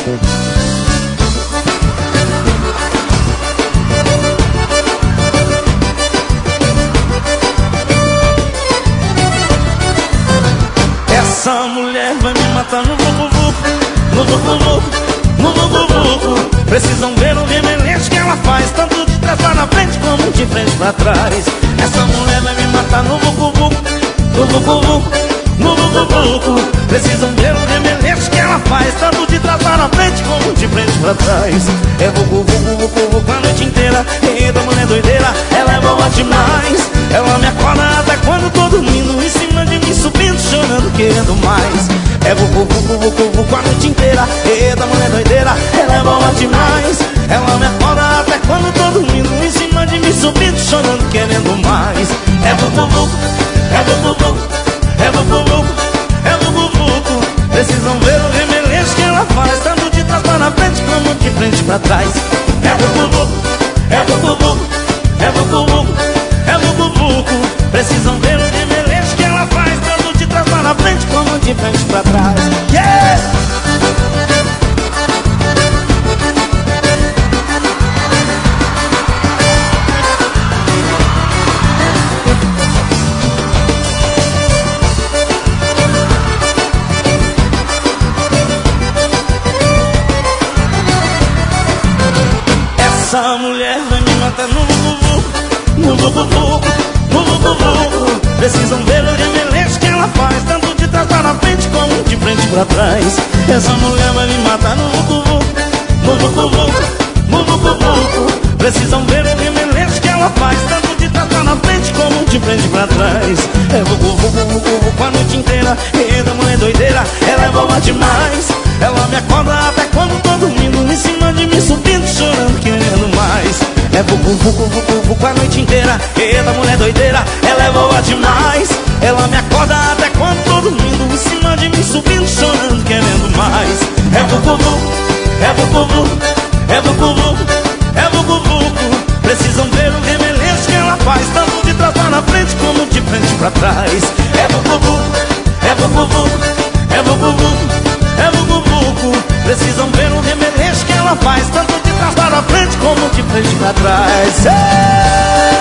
Essa mulher vai me matar no vucu-vucu, no vucu-vucu, no vucu-vucu. Precisam ver o remeleixo que ela faz, tanto de trás para frente como de frente para trás. Essa mulher vai me matar no vucu-vucu, no vucu-vucu, no vucu-vucu. Precisam ver o remeleixo que ela faz, tanto de trás para frente como de frente para trás. É vucu-vucu-vucu-vucu a noite inteira. Eita, mulher doideira, ela é boa demais. Ela me acorda até quando tô dormindo, em cima de mim subindo, chorando, querendo mais. É vucu-vucu-vucu-vucu a noite inteira. Eita, mulher doideira, ela é boa demais. Ela me acorda até quando tô dormindo, em cima de mim subindo, chorando, querendo mais. É vucu-vucu, é vucu-vucu, é vucu-vucu, é vucu-vucu. Precisam ver o remeleixo que ela faz, tanto de trás para frente como de frente para trás. É vucu-vucu, é vucu-vucu, é vucu-vucu, é vucu-vucu. Precisam ver o remeleixo que ela faz, tanto de trás para frente como de frente para trás. Yeah! Essa mulher vai me matar no vucu-vucu, no vucu-vucu, no vucu-vucu. Precisam ver o remeleixo que ela faz, tanto de trás para frente como de frente para trás. Essa mulher vai me matar no vucu-vucu, no vucu-vucu, no vucu-vucu. Precisam ver o remeleixo que ela faz, tanto de trás para frente como de frente para trás. É vucu-vucu-vucu-vucu a noite inteira. Eita, mulher doideira, ela é boa demais. Ela me acorda até quando tô dormindo, em cima de mim subindo, chorando, querendo mais. É vucu-vucu-vucu-vucu a noite inteira. Eita, mulher doideira, ela é boa demais. Ela me acorda até quando tô dormindo, em cima de mim subindo, chorando, querendo mais. É vucu-vucu, é vucu-vucu, é vucu-vucu, é vucu-vucu. Precisam ver o remeleixo que ela faz, tanto de trás para frente como de frente para trás. É vucu-vucu, é vucu-vucu, é vucu-vucu, é vucu-vucu. Precisam ver o remeleixo que ela faz, tanto de trás para frente como de frente para trás.